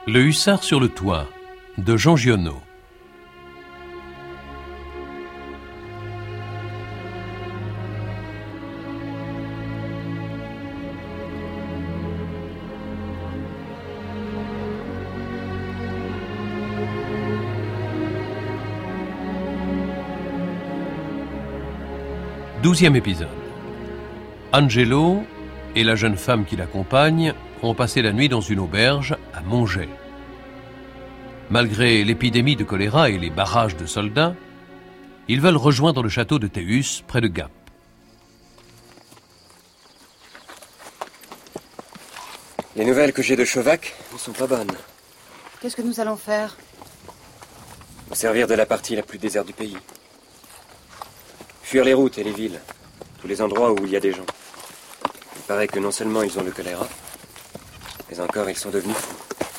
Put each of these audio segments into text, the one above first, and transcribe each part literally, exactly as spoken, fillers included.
Le hussard sur le toit, de Jean Giono. Douzième épisode. Angelo et la jeune femme qui l'accompagne ont passé la nuit dans une auberge à Monget. Malgré l'épidémie de choléra et les barrages de soldats, ils veulent rejoindre le château de Théus, près de Gap. Les nouvelles que j'ai de Chauvac ne sont pas bonnes. Qu'est-ce que nous allons faire? Nous servir de la partie la plus déserte du pays. Fuir les routes et les villes, tous les endroits où il y a des gens. Il paraît que non seulement ils ont le choléra, mais encore ils sont devenus fous.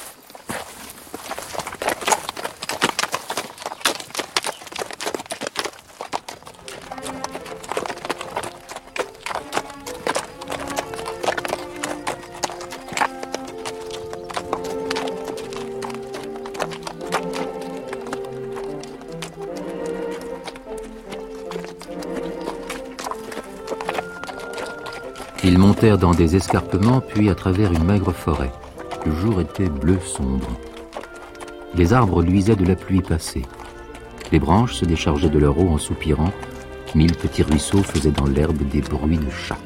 Ils montèrent dans des escarpements, puis à travers une maigre forêt. Le jour était bleu sombre. Les arbres luisaient de la pluie passée. Les branches se déchargeaient de leur eau en soupirant. Mille petits ruisseaux faisaient dans l'herbe des bruits de chats.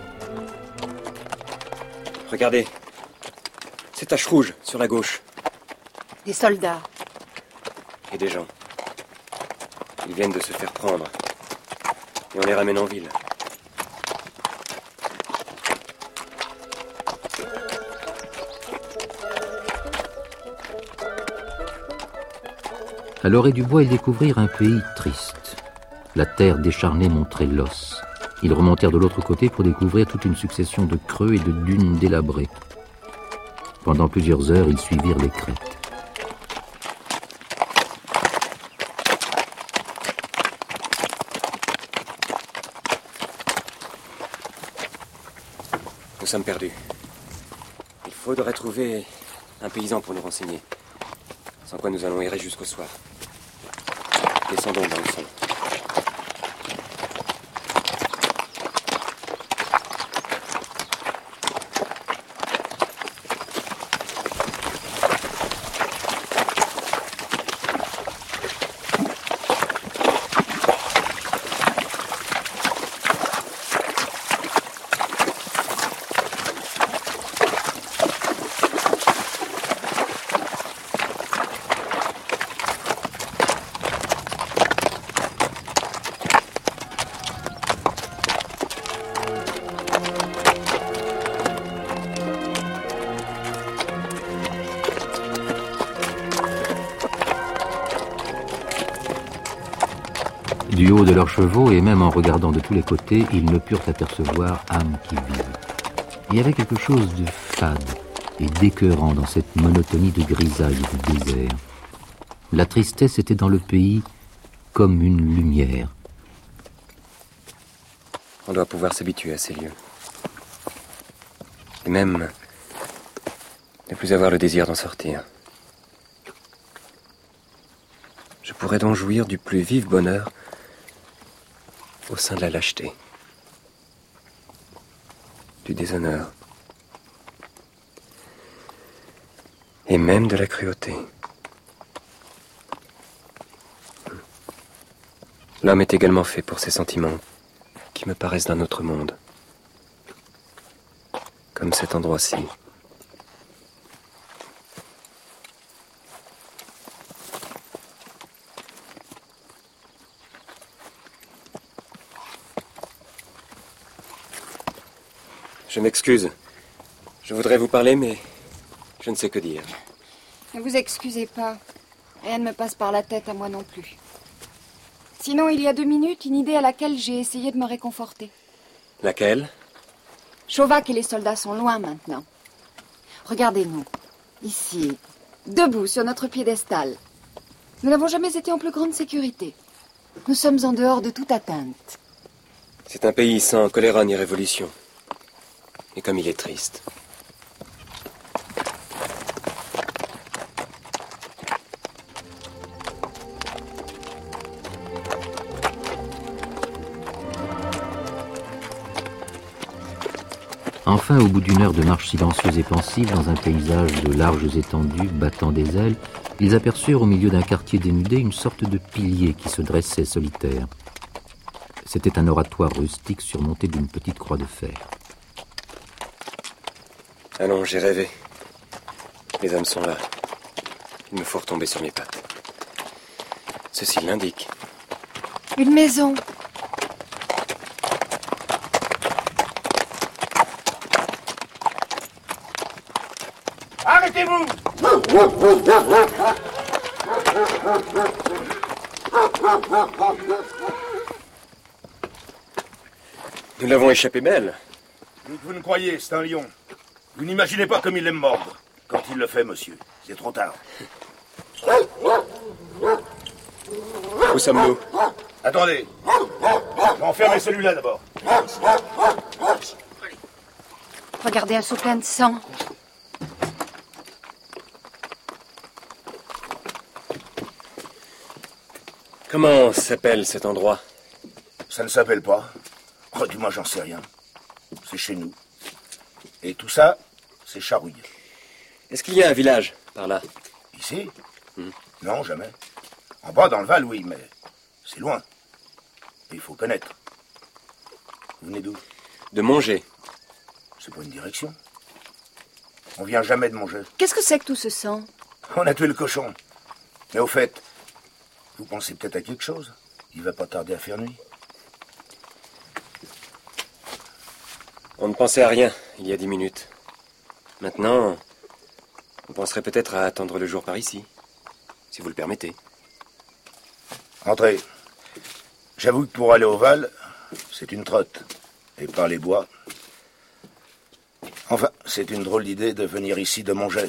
Regardez, ces taches rouges sur la gauche. Des soldats. Et des gens. Ils viennent de se faire prendre. Et on les ramène en ville. À l'orée du bois, ils découvrirent un pays triste. La terre décharnée montrait l'os. Ils remontèrent de l'autre côté pour découvrir toute une succession de creux et de dunes délabrées. Pendant plusieurs heures, ils suivirent les crêtes. Nous sommes perdus. Il faudrait trouver un paysan pour nous renseigner. Sans quoi nous allons errer jusqu'au soir. Descendons dans le sol. Du haut de leurs chevaux, et même en regardant de tous les côtés, ils ne purent apercevoir âme qui vive. Il y avait quelque chose de fade et d'écœurant dans cette monotonie de grisaille du désert. La tristesse était dans le pays comme une lumière. On doit pouvoir s'habituer à ces lieux. Et même ne plus avoir le désir d'en sortir. Je pourrais donc jouir du plus vif bonheur au sein de la lâcheté, du déshonneur, et même de la cruauté. L'homme est également fait pour ces sentiments qui me paraissent d'un autre monde, comme cet endroit-ci. Je m'excuse. Je voudrais vous parler, mais je ne sais que dire. Ne vous excusez pas. Rien ne me passe par la tête à moi non plus. Sinon, il y a deux minutes, une idée à laquelle j'ai essayé de me réconforter. Laquelle? Chauvac et les soldats sont loin maintenant. Regardez-nous, ici, debout sur notre piédestal. Nous n'avons jamais été en plus grande sécurité. Nous sommes en dehors de toute atteinte. C'est un pays sans choléra ni révolution. Et comme il est triste. Enfin, au bout d'une heure de marche silencieuse et pensive, dans un paysage de larges étendues battant des ailes, ils aperçurent au milieu d'un quartier dénudé une sorte de pilier qui se dressait solitaire. C'était un oratoire rustique surmonté d'une petite croix de fer. Allons, j'ai rêvé. Les hommes sont là. Il me faut retomber sur mes pattes. Ceci l'indique. Une maison. Arrêtez-vous! Nous l'avons échappé belle. Vous, vous ne croyez, c'est un lion. Vous n'imaginez pas comme il aime mordre. Quand il le fait, monsieur, c'est trop tard. Où sommes-nous? Attendez. Je vais enfermer celui-là d'abord. Regardez un seau plein de sang. Comment s'appelle cet endroit? Ça ne s'appelle pas. Oh, du moins, j'en sais rien. C'est chez nous. Et tout ça, c'est Charouille. Est-ce qu'il y a un village par là? Ici? hmm. Non, jamais. En bas, dans le Val, oui, mais c'est loin. Et il faut connaître. Vous venez d'où? De Montgé. C'est pas une direction. On vient jamais de Montgé. Qu'est-ce que c'est que tout ce sang? On a tué le cochon. Mais au fait, vous pensez peut-être à quelque chose? Il va pas tarder à faire nuit. On ne pensait à rien il y a dix minutes. Maintenant, on penserait peut-être à attendre le jour par ici, si vous le permettez. Entrez. J'avoue que pour aller au Val, c'est une trotte. Et par les bois. Enfin, c'est une drôle d'idée de venir ici de Montgé.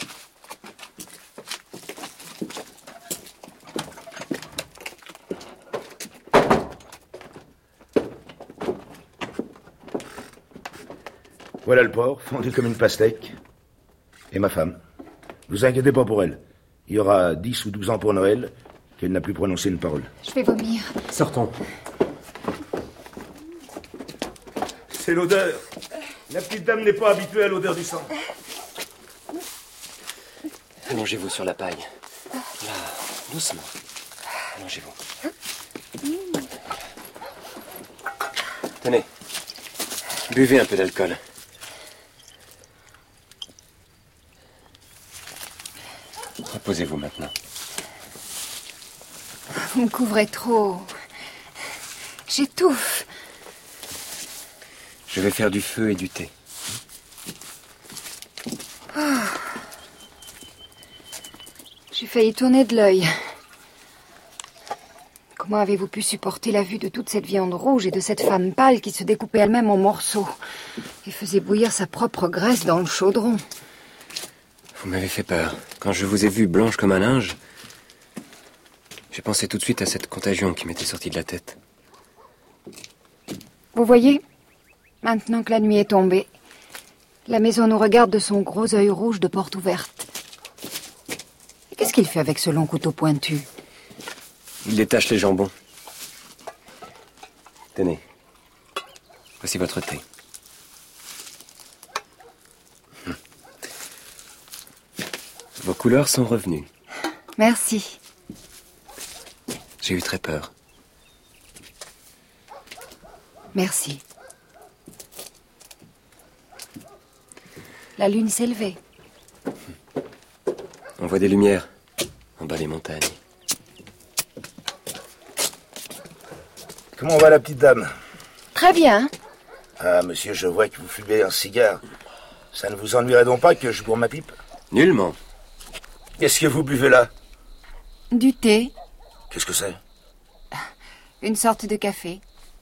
Voilà le porc, fondu comme une pastèque. Et ma femme. Vous inquiétez pas pour elle. Il y aura dix ou douze ans pour Noël qu'elle n'a plus prononcé une parole. Je vais vomir. Sortons. C'est l'odeur. La petite dame n'est pas habituée à l'odeur du sang. Allongez-vous sur la paille. Là, doucement. Allongez-vous. Tenez. Buvez un peu d'alcool. Reposez-vous maintenant. Vous me couvrez trop. J'étouffe. Je vais faire du feu et du thé. Oh. J'ai failli tourner de l'œil. Comment avez-vous pu supporter la vue de toute cette viande rouge et de cette femme pâle qui se découpait elle-même en morceaux et faisait bouillir sa propre graisse dans le chaudron? Vous m'avez fait peur. Quand je vous ai vue blanche comme un linge, j'ai pensé tout de suite à cette contagion qui m'était sortie de la tête. Vous voyez, maintenant que la nuit est tombée, la maison nous regarde de son gros œil rouge de porte ouverte. Et qu'est-ce qu'il fait avec ce long couteau pointu? Il détache les jambons. Tenez. Voici votre thé. Vos couleurs sont revenues. Merci. J'ai eu très peur. Merci. La lune s'est levée. On voit des lumières en bas des montagnes. Comment va la petite dame? Très bien. Ah, monsieur, je vois que vous fumez un cigare. Ça ne vous ennuierait donc pas que je bourre ma pipe? Nullement. Qu'est-ce que vous buvez là? Du thé. Qu'est-ce que c'est? Une sorte de café.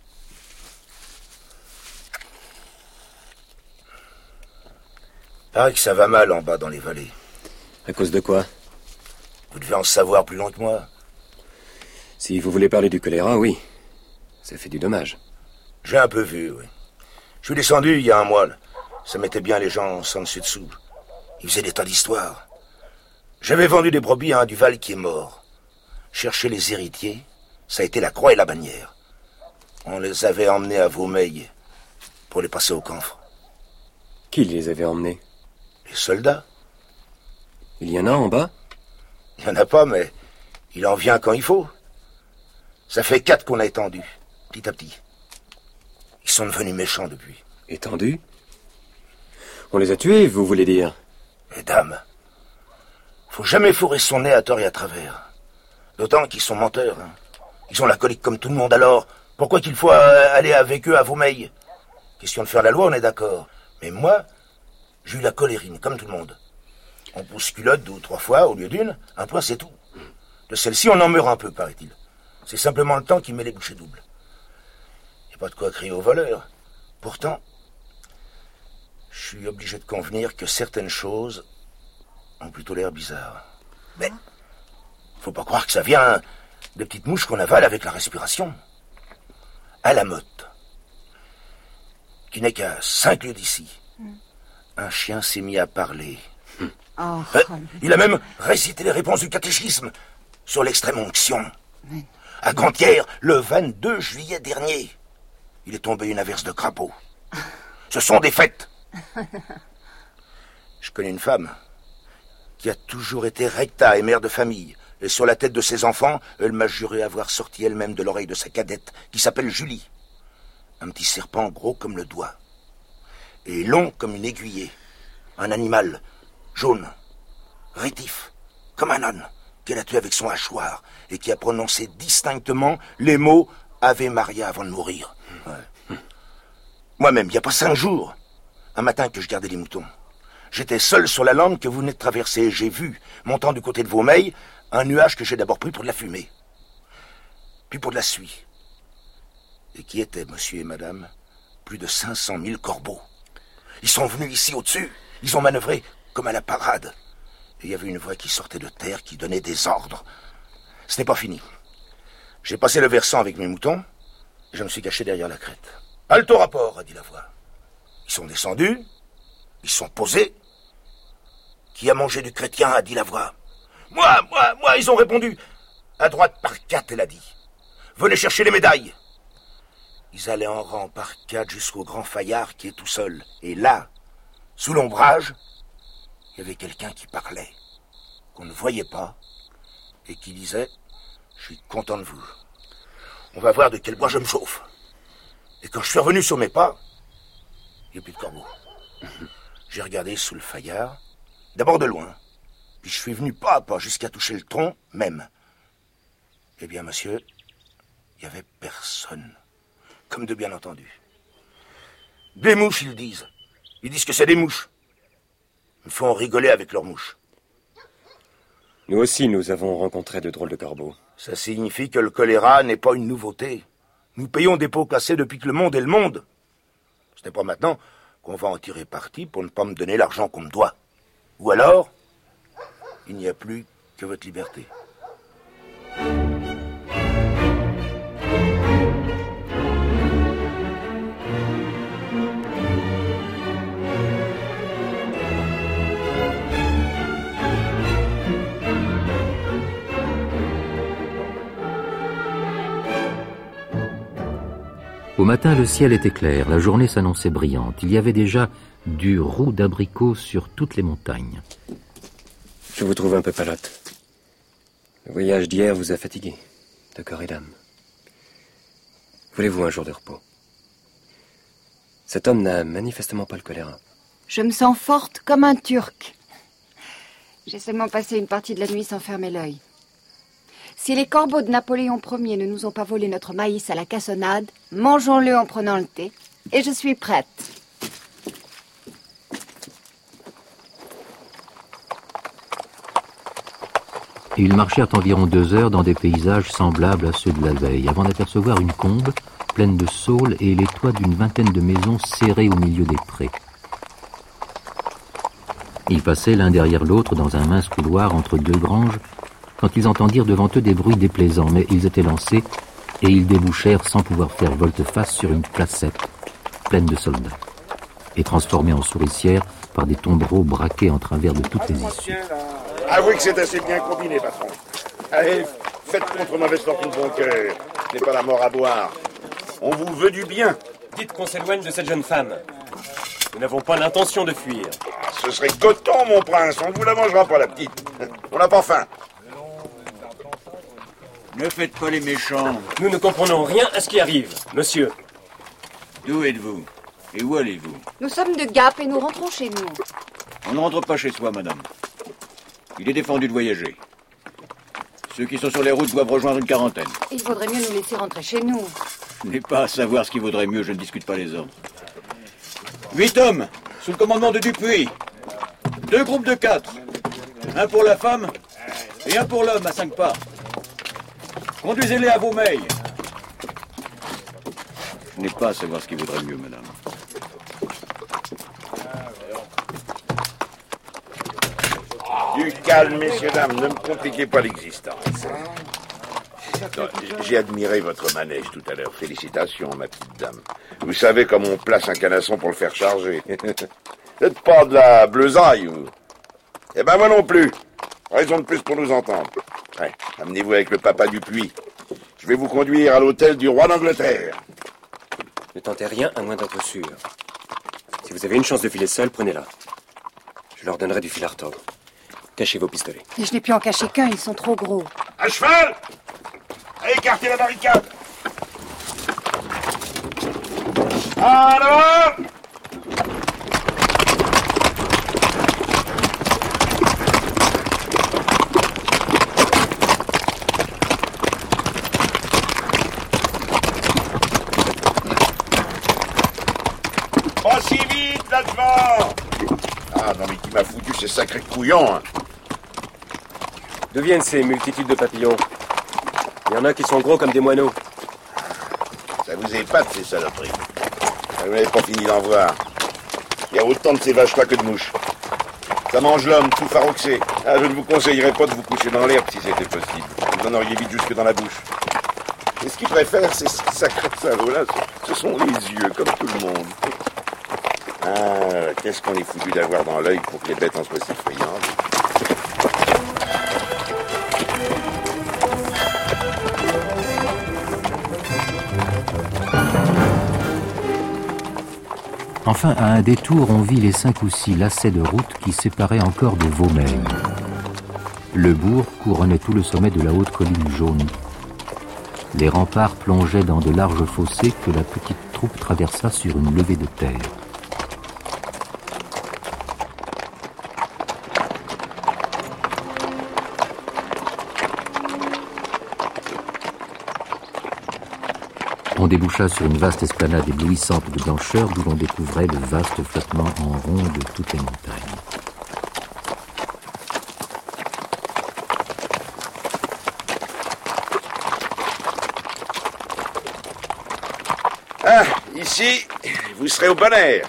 Paraît que ça va mal en bas dans les vallées. À cause de quoi? Vous devez en savoir plus long que moi. Si vous voulez parler du choléra, oui. Ça fait du dommage. J'ai un peu vu, oui. Je suis descendu il y a un mois. Ça mettait bien les gens sans dessus dessous. Ils faisaient des tas d'histoires. J'avais vendu des brebis à un du Val qui est mort. Chercher les héritiers, ça a été la croix et la bannière. On les avait emmenés à Vaumeil pour les passer au camphre. Qui les avait emmenés? Les soldats. Il y en a en bas? Il n'y en a pas, mais il en vient quand il faut. Ça fait quatre qu'on a étendu, petit à petit. Ils sont devenus méchants depuis. Étendus? On les a tués, vous voulez dire? Mesdames, faut jamais fourrer son nez à tort et à travers. D'autant qu'ils sont menteurs. Hein. Ils ont la colique comme tout le monde, alors pourquoi qu'il faut aller avec eux à Vaumeil? Question de faire la loi, on est d'accord. Mais moi, j'ai eu la colérine, comme tout le monde. On pousse culotte deux ou trois fois au lieu d'une, un point c'est tout. De celle-ci, on en meurt un peu, paraît-il. C'est simplement le temps qui met les bouchées doubles. Il n'y a pas de quoi crier aux voleurs. Pourtant, je suis obligé de convenir que certaines choses ont plutôt l'air bizarres. Mais faut pas croire que ça vient des petites mouches qu'on avale avec la respiration. À la motte, qui n'est qu'à cinq lieues d'ici, un chien s'est mis à parler. Oh. Euh, il a même récité les réponses du catéchisme sur l'extrême onction. Oui. À Cantière, le vingt-deux juillet dernier, il est tombé une averse de crapauds. Ce sont des fêtes. Je connais une femme qui a toujours été recta et mère de famille. Et sur la tête de ses enfants, elle m'a juré avoir sorti elle-même de l'oreille de sa cadette, qui s'appelle Julie. Un petit serpent gros comme le doigt. Et long comme une aiguillée. Un animal jaune, rétif, comme un âne, qu'elle a tué avec son hachoir, et qui a prononcé distinctement les mots « Ave Maria » avant de mourir. Ouais. Moi-même, il n'y a pas cinq jours, un matin que je gardais les moutons, j'étais seul sur la lande que vous venez de traverser, et j'ai vu, montant du côté de Vaumeil, un nuage que j'ai d'abord pris pour de la fumée, puis pour de la suie, et qui était, monsieur et madame, plus de cinq cent mille corbeaux. Ils sont venus ici au-dessus, ils ont manœuvré comme à la parade. Et il y avait une voix qui sortait de terre, qui donnait des ordres. Ce n'est pas fini. J'ai passé le versant avec mes moutons, et je me suis caché derrière la crête. « Halte au rapport », a dit la voix. Ils sont descendus, ils sont posés. « Qui a mangé du chrétien » a dit la voix. « Moi, moi, moi », ils ont répondu. « À droite par quatre », elle a dit. « Venez chercher les médailles ». Ils allaient en rang par quatre jusqu'au grand Fayard qui est tout seul. Et là, sous l'ombrage, il y avait quelqu'un qui parlait, qu'on ne voyait pas, et qui disait « Je suis content de vous. On va voir de quel bois je me chauffe. » Et quand je suis revenu sur mes pas, il n'y a plus de corbeaux. J'ai regardé sous le Fayard, d'abord de loin, puis je suis venu pas à pas jusqu'à toucher le tronc même. Eh bien, monsieur, il n'y avait personne, comme de bien entendu. Des mouches, ils disent. Ils disent que c'est des mouches. Ils font rigoler avec leurs mouches. Nous aussi, nous avons rencontré de drôles de corbeaux. Ça signifie que le choléra n'est pas une nouveauté. Nous payons des pots cassés depuis que le monde est le monde. Ce n'est pas maintenant qu'on va en tirer parti pour ne pas me donner l'argent qu'on me doit. Ou alors, il n'y a plus que votre liberté. Au matin, le ciel était clair, la journée s'annonçait brillante. Il y avait déjà du roux d'abricot sur toutes les montagnes. Je vous trouve un peu palote. Le voyage d'hier vous a fatigué, de corps et d'âme. Voulez-vous un jour de repos? Cet homme n'a manifestement pas le choléra. Je me sens forte comme un Turc. J'ai seulement passé une partie de la nuit sans fermer l'œil. Si les corbeaux de Napoléon Ier ne nous ont pas volé notre maïs à la cassonade, mangeons-le en prenant le thé. Et je suis prête. Ils marchèrent environ deux heures dans des paysages semblables à ceux de la veille, avant d'apercevoir une combe pleine de saules et les toits d'une vingtaine de maisons serrées au milieu des prés. Ils passaient l'un derrière l'autre dans un mince couloir entre deux granges, quand ils entendirent devant eux des bruits déplaisants, mais ils étaient lancés, et ils débouchèrent sans pouvoir faire volte-face sur une placette pleine de soldats, et transformée en souricière par des tombereaux braqués en travers de toutes les issues. Avouez que c'est assez bien combiné, patron. Allez, faites contre mauvaise fortune bon cœur. Ce n'est pas la mort à boire. On vous veut du bien. Dites qu'on s'éloigne de cette jeune femme. Nous n'avons pas l'intention de fuir. Ce serait coton, mon prince. On ne vous la mangera pas, la petite. On n'a pas faim. Ne faites pas les méchants. Nous ne comprenons rien à ce qui arrive, monsieur. D'où êtes-vous? Et où allez-vous? Nous sommes de Gap et nous rentrons chez nous. On ne rentre pas chez soi, madame. Il est défendu de voyager. Ceux qui sont sur les routes doivent rejoindre une quarantaine. Il vaudrait mieux nous laisser rentrer chez nous. Je n'ai pas à savoir ce qui vaudrait mieux, je ne discute pas les ordres. Huit hommes, sous le commandement de Dupuis. Deux groupes de quatre. Un pour la femme et un pour l'homme à cinq pas. Conduisez-les à vos mails. Je n'ai pas à savoir ce qui vaudrait mieux, madame. Du calme, messieurs, dames, ne me compliquez pas l'existence. Non, j'ai admiré votre manège tout à l'heure. Félicitations, ma petite dame. Vous savez comment on place un canasson pour le faire charger. Faites pas de la bleusaille, vous. Eh ben, moi non plus. Raison de plus pour nous entendre. Ouais, amenez-vous avec le papa Dupuis. Je vais vous conduire à l'hôtel du roi d'Angleterre. Ne tentez rien à moins d'être sûr. Si vous avez une chance de filer seul, prenez-la. Je leur donnerai du fil à retordre. Cachez vos pistolets. Et je n'ai pu en cacher qu'un, ils sont trop gros. À cheval! Écartez la barricade! En avant! Pas si vite, là devant! Ah non, mais qui m'a foutu ces sacrés couillons, hein. D'où viennent ces multitudes de papillons? Il y en a qui sont gros comme des moineaux. Ça vous épate, ces saloperies. Vous n'avez pas fini d'en voir. Il y a autant de ces vaches-là que de mouches. Ça mange l'homme, tout faroxé. Ah, je ne vous conseillerais pas de vous coucher dans l'herbe si c'était possible. Vous en auriez vite jusque dans la bouche. Et ce qu'ils préfèrent, ces sacrés salauds-là, ce sont les yeux, comme tout le monde. Ah, qu'est-ce qu'on est foutu d'avoir dans l'œil pour que les bêtes en soient si friandes. Enfin, à un détour, on vit les cinq ou six lacets de route qui séparaient encore de Vaumeil. Le bourg couronnait tout le sommet de la haute colline jaune. Les remparts plongeaient dans de larges fossés que la petite troupe traversa sur une levée de terre. On déboucha sur une vaste esplanade éblouissante de blancheur d'où l'on découvrait le vaste flottement en rond de toutes les montagnes. Ah, ici, vous serez au bon air.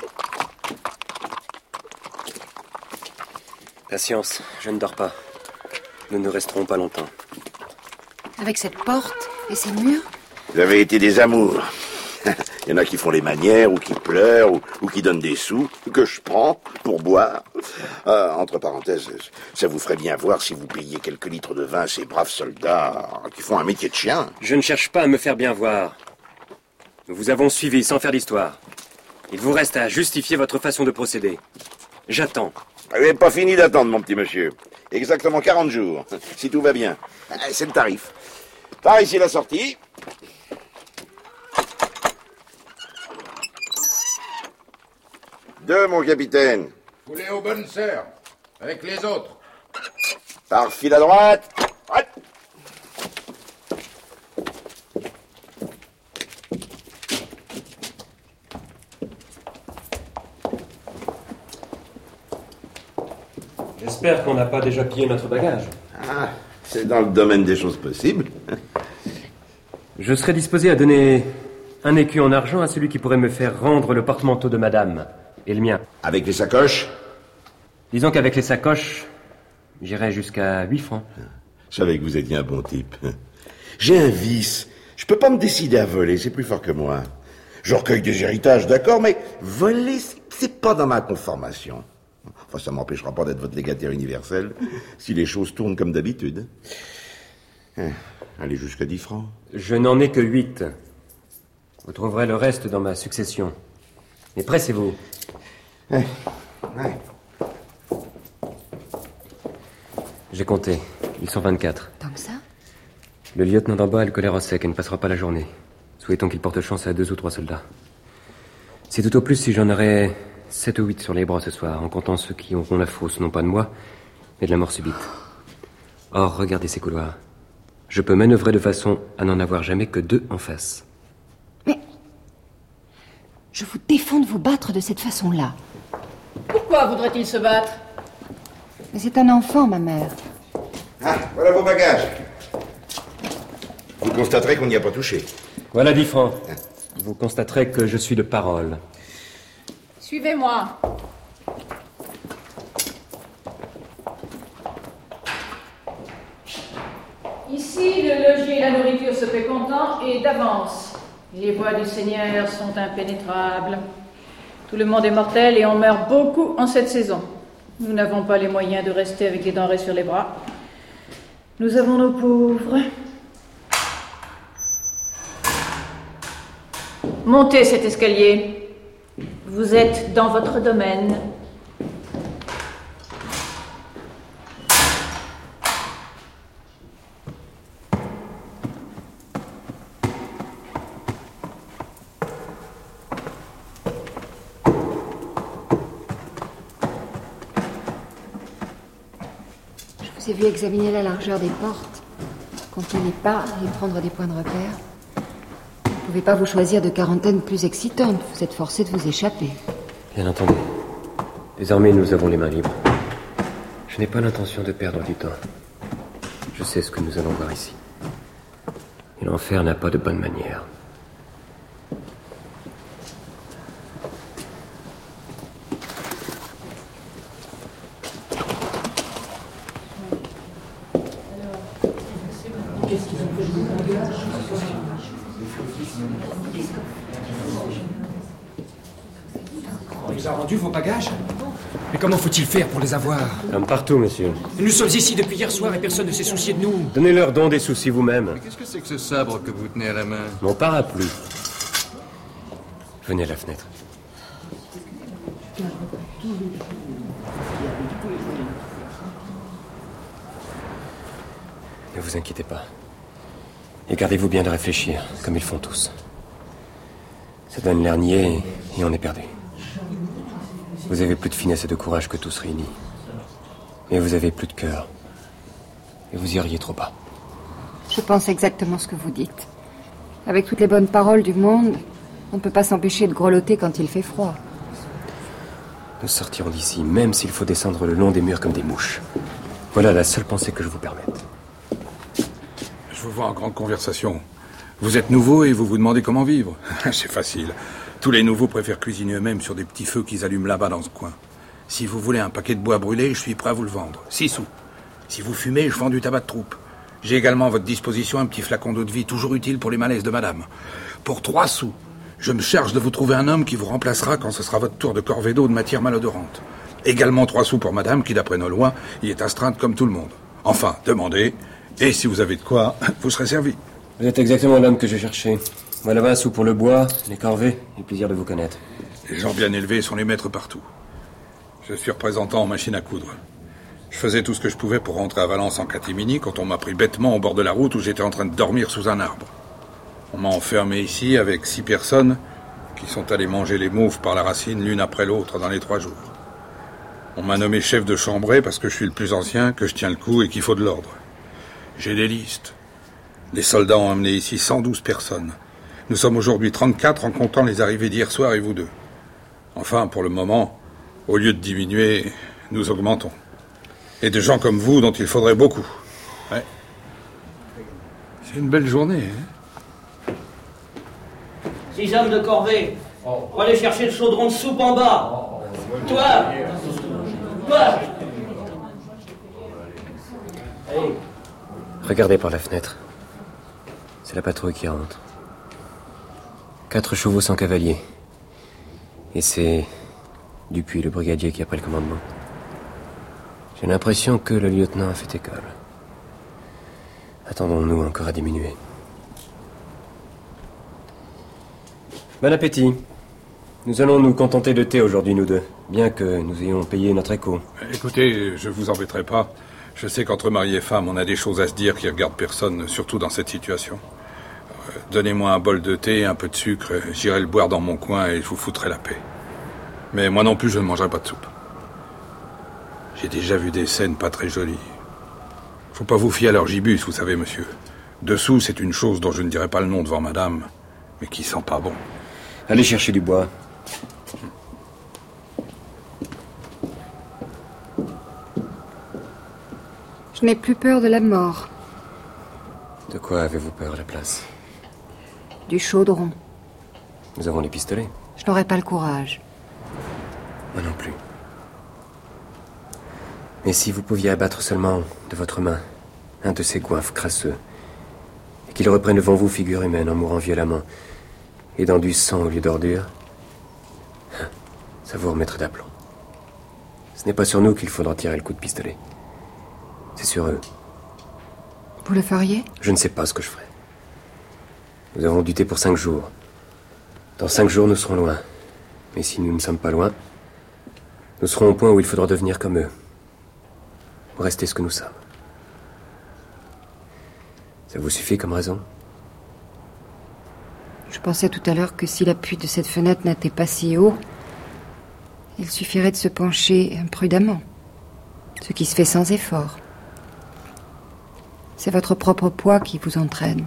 Patience, je ne dors pas. Nous ne resterons pas longtemps. Avec cette porte et ces murs? Vous avez été des amours. Il y en a qui font les manières, ou qui pleurent, ou, ou qui donnent des sous, que je prends pour boire. Euh, entre parenthèses, ça vous ferait bien voir si vous payiez quelques litres de vin à ces braves soldats qui font un métier de chien. Je ne cherche pas à me faire bien voir. Nous vous avons suivi sans faire d'histoire. Il vous reste à justifier votre façon de procéder. J'attends. Vous n'avez pas fini d'attendre, mon petit monsieur. Exactement quarante jours, si tout va bien. C'est le tarif. Par ici la sortie. Deux, mon capitaine. Foulez aux bonnes sœurs, avec les autres. Par fil à droite. Droite. J'espère qu'on n'a pas déjà pillé notre bagage. Ah, c'est dans le domaine des choses possibles. Je serais disposé à donner un écu en argent à celui qui pourrait me faire rendre le porte-manteau de madame et le mien. Avec les sacoches? Disons qu'avec les sacoches, j'irai jusqu'à huit francs. Je savais que vous étiez un bon type. J'ai un vice. Je peux pas me décider à voler, c'est plus fort que moi. Je recueille des héritages, d'accord, mais voler, c'est pas dans ma conformation. Enfin, ça m'empêchera pas d'être votre légataire universel, si les choses tournent comme d'habitude. Allez jusqu'à dix francs. Je n'en ai que huit. Vous trouverez le reste dans ma succession. Mais pressez-vous. Ouais. Ouais. J'ai compté. Ils sont vingt-quatre. Tant que ça? Le lieutenant d'en bas a le choléra sec et ne passera pas la journée. Souhaitons qu'il porte chance à deux ou trois soldats. C'est tout au plus si j'en aurais sept ou huit sur les bras ce soir, en comptant ceux qui auront la fausse, non pas de moi, mais de la mort subite. Or, regardez ces couloirs. Je peux manœuvrer de façon à n'en avoir jamais que deux en face. Mais... je vous défends de vous battre de cette façon-là. Pourquoi voudrait-il se battre? Mais c'est un enfant, ma mère. Ah, voilà vos bagages. Vous constaterez qu'on n'y a pas touché. Voilà dix francs. Vous constaterez que je suis de parole. Suivez-moi. Ici, le logis et la nourriture se paient comptant et d'avance. Les voies du Seigneur sont impénétrables. Tout le monde est mortel et on meurt beaucoup en cette saison. Nous n'avons pas les moyens de rester avec des denrées sur les bras. Nous avons nos pauvres. Montez cet escalier. Vous êtes dans votre domaine. Je vous ai vu examiner la largeur des portes, compter les pas et prendre des points de repère. Vous ne pouvez pas vous choisir de quarantaine plus excitante. Vous êtes forcé de vous échapper. Bien entendu. Désormais, nous avons les mains libres. Je n'ai pas l'intention de perdre du temps. Je sais ce que nous allons voir ici. Et l'enfer n'a pas de bonne manière. On vous a rendu vos bagages? Mais comment faut-il faire pour les avoir? Comme partout, monsieur. Nous sommes ici depuis hier soir et personne ne s'est soucié de nous. Donnez-leur donc des soucis vous-même. Mais qu'est-ce que c'est que ce sabre que vous tenez à la main? Mon parapluie. Venez à la fenêtre. Ne vous inquiétez pas. Et gardez-vous bien de réfléchir, comme ils font tous. Ça donne l'air niais et on est perdu. Vous avez plus de finesse et de courage que tous réunis. Mais vous avez plus de cœur. Et vous iriez trop bas. Je pense exactement ce que vous dites. Avec toutes les bonnes paroles du monde, on ne peut pas s'empêcher de grelotter quand il fait froid. Nous sortirons d'ici, même s'il faut descendre le long des murs comme des mouches. Voilà la seule pensée que je vous permette. Je vous vois en grande conversation. Vous êtes nouveau et vous vous demandez comment vivre. C'est facile. Tous les nouveaux préfèrent cuisiner eux-mêmes sur des petits feux qu'ils allument là-bas dans ce coin. Si vous voulez un paquet de bois brûlé, je suis prêt à vous le vendre. Six sous. Si vous fumez, je vends du tabac de troupe. J'ai également à votre disposition un petit flacon d'eau de vie, toujours utile pour les malaises de madame. Pour trois sous, je me charge de vous trouver un homme qui vous remplacera quand ce sera votre tour de corvée d'eau de matière malodorante. Également trois sous pour madame, qui d'après nos lois, y est astreinte comme tout le monde. Enfin, demandez, et si vous avez de quoi, vous serez servi. Vous êtes exactement l'homme que je cherchais. Voilà vingt sous pour le bois, les corvées, et le plaisir de vous connaître. Les gens bien élevés sont les maîtres partout. Je suis représentant en machine à coudre. Je faisais tout ce que je pouvais pour rentrer à Valence en catimini quand on m'a pris bêtement au bord de la route où j'étais en train de dormir sous un arbre. On m'a enfermé ici avec six personnes qui sont allées manger les mauves par la racine l'une après l'autre dans les trois jours. On m'a nommé chef de chambrée parce que je suis le plus ancien, que je tiens le coup et qu'il faut de l'ordre. J'ai des listes. Les soldats ont amené ici cent douze personnes. Nous sommes aujourd'hui trente-quatre en comptant les arrivées d'hier soir et vous deux. Enfin, pour le moment, au lieu de diminuer, nous augmentons. Et de gens comme vous dont il faudrait beaucoup. Ouais. C'est une belle journée, hein? Six hommes de corvée. Pour aller chercher le chaudron de soupe en bas. Toi Toi Allez. Regardez par la fenêtre. C'est la patrouille qui rentre. Quatre chevaux sans cavalier. Et c'est Dupuis, le brigadier, qui a pris le commandement. J'ai l'impression que le lieutenant a fait école. Attendons-nous encore à diminuer. Bon appétit. Nous allons nous contenter de thé aujourd'hui, nous deux, bien que nous ayons payé notre écho. Écoutez, je vous embêterai pas. Je sais qu'entre mari et femme, on a des choses à se dire qui regardent personne, surtout dans cette situation. Euh, donnez-moi un bol de thé, un peu de sucre, j'irai le boire dans mon coin et je vous foutrai la paix. Mais moi non plus, je ne mangerai pas de soupe. J'ai déjà vu des scènes pas très jolies. Faut pas vous fier à leur gibus, vous savez, monsieur. Dessous, c'est une chose dont je ne dirai pas le nom devant madame, mais qui sent pas bon. Allez chercher du bois. Je n'ai plus peur de la mort. De quoi avez-vous peur, la place? Du chaudron. Nous avons les pistolets. Je n'aurai pas le courage. Moi non plus. Mais si vous pouviez abattre seulement de votre main un de ces goinfres crasseux, et qu'il reprenne devant vous figure humaine en mourant violemment, et dans du sang au lieu d'ordure, ça vous remettrait d'aplomb. Ce n'est pas sur nous qu'il faudra tirer le coup de pistolet. C'est sur eux. Vous le feriez? Je ne sais pas ce que je ferai. Nous avons du thé pour cinq jours. Dans cinq jours, nous serons loin. Mais si nous ne sommes pas loin, nous serons au point où il faudra devenir comme eux. Ou rester ce que nous sommes. Ça vous suffit comme raison? Je pensais tout à l'heure que si l'appui de cette fenêtre n'était pas si haut, il suffirait de se pencher imprudemment. Ce qui se fait sans effort. C'est votre propre poids qui vous entraîne.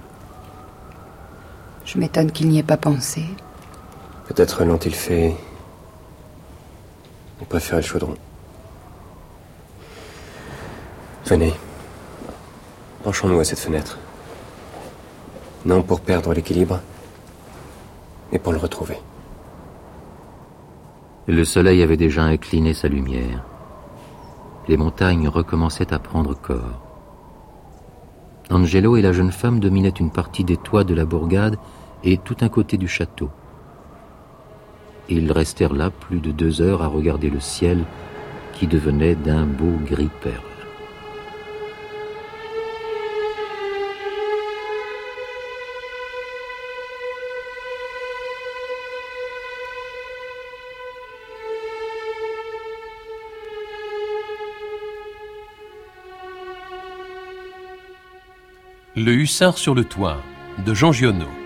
Je m'étonne qu'il n'y ait pas pensé. Peut-être l'ont-ils fait... Ils préféraient le chaudron. Venez. Penchons-nous à cette fenêtre. Non pour perdre l'équilibre, mais pour le retrouver. Le soleil avait déjà incliné sa lumière. Les montagnes recommençaient à prendre corps. Angelo et la jeune femme dominaient une partie des toits de la bourgade et tout un côté du château. Ils restèrent là plus de deux heures à regarder le ciel qui devenait d'un beau gris perle. Le hussard sur le toit, de Jean Giono.